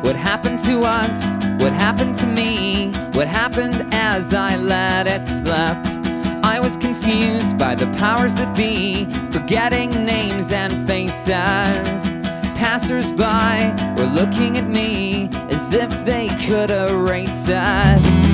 What happened to us? What happened to me? What happened as I let it slip? I was confused by the powers that be, forgetting names and faces. Passers-by were looking at me as if they could erase it.